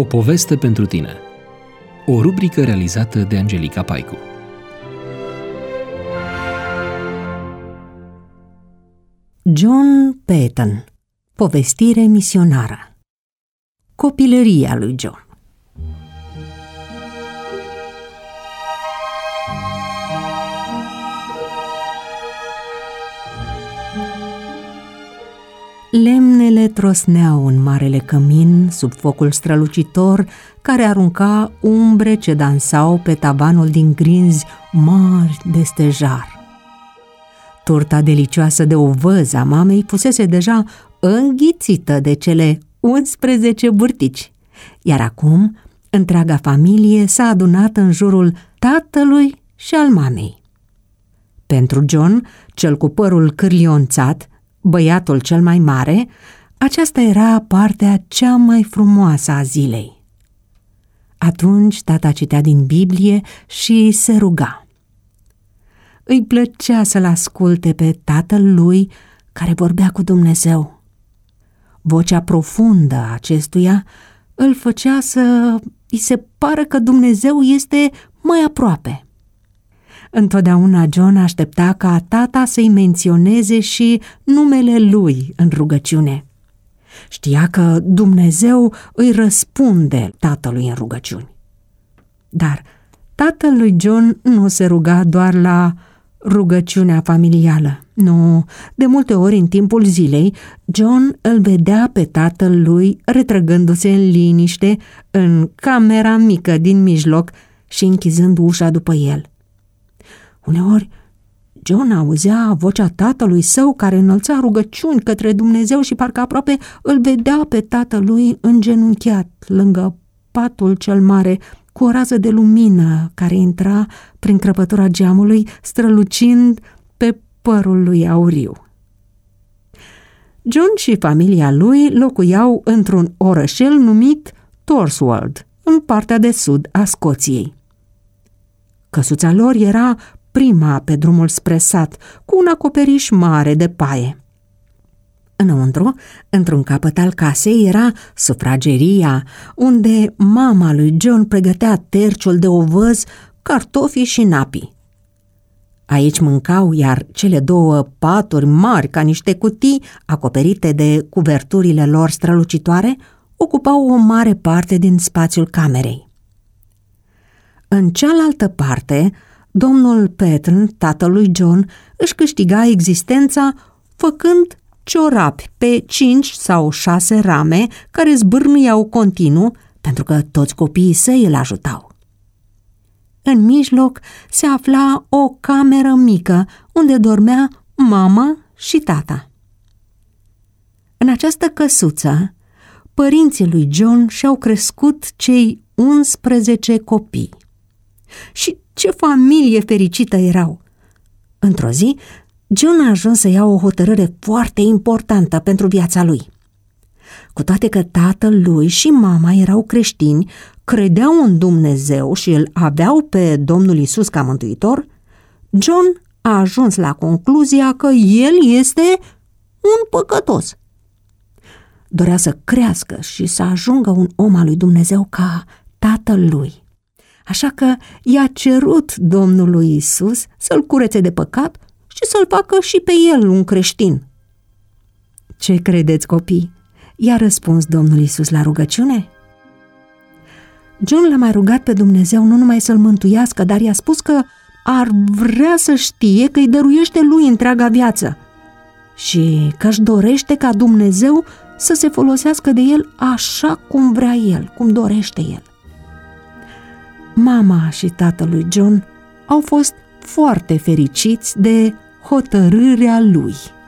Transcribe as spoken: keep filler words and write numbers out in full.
O poveste pentru tine. O rubrică realizată de Angelica Paicu. John Paton. Povestire misionară. Copilăria lui John. Lemnele trosneau în marele cămin sub focul strălucitor care arunca umbre ce dansau pe tavanul din grinzi mari de stejar. Turta delicioasă de ovăz a mamei fusese deja înghițită de cele unsprezece burtici, iar acum întreaga familie s-a adunat în jurul tatălui și al mamei. Pentru John, cel cu părul cârlionțat, băiatul cel mai mare, aceasta era partea cea mai frumoasă a zilei. Atunci tata citea din Biblie și se ruga. Îi plăcea să-l asculte pe tatăl lui care vorbea cu Dumnezeu. Vocea profundă a acestuia îl făcea să îi se pară că Dumnezeu este mai aproape. Întotdeauna John aștepta ca tata să-i menționeze și numele lui în rugăciune. Știa că Dumnezeu îi răspunde tatălui în rugăciuni. Dar tatăl lui John nu se ruga doar la rugăciunea familială. Nu, de multe ori în timpul zilei, John îl vedea pe tatăl lui retrăgându-se în liniște în camera mică din mijloc și închizând ușa după el. Uneori, John auzea vocea tatălui său care înălța rugăciuni către Dumnezeu și parcă aproape îl vedea pe tatălui îngenunchiat lângă patul cel mare, cu o rază de lumină care intra prin crăpătura geamului, strălucind pe părul lui auriu. John și familia lui locuiau într-un orășel numit Torswold, în partea de sud a Scoției. Căsuța lor era prima pe drumul spre sat, cu un acoperiș mare de paie. Înăuntru, într-un capăt al casei, era sufrageria, unde mama lui John pregătea terciul de ovăz, cartofii și napii. Aici mâncau, iar cele două paturi mari ca niște cutii, acoperite de cuverturile lor strălucitoare, ocupau o mare parte din spațiul camerei. În cealaltă parte, domnul Paton, tatăl lui John, își câștiga existența făcând ciorapi pe cinci sau șase rame care zbârnuiau continuu, pentru că toți copiii săi îl ajutau. În mijloc se afla o cameră mică unde dormea mama și tata. În această căsuță, părinții lui John și-au crescut cei unsprezece copii. Și ce familie fericită erau! Într-o zi, John a ajuns să ia o hotărâre foarte importantă pentru viața lui. Cu toate că tatăl lui și mama erau creștini, credeau în Dumnezeu și îl aveau pe Domnul Iisus ca mântuitor, John a ajuns la concluzia că el este un păcătos. Dorea să crească și să ajungă un om al lui Dumnezeu ca tatăl lui. Așa că i-a cerut Domnului Iisus să-l curețe de păcat și să-l facă și pe el un creștin. Ce credeți, copii? I-a răspuns Domnul Iisus la rugăciune? John l-a mai rugat pe Dumnezeu nu numai să-l mântuiască, dar i-a spus că ar vrea să știe că îi dăruiește lui întreaga viață și că își dorește ca Dumnezeu să se folosească de el așa cum vrea el, cum dorește el. Mama și tatăl lui John au fost foarte fericiți de hotărârea lui.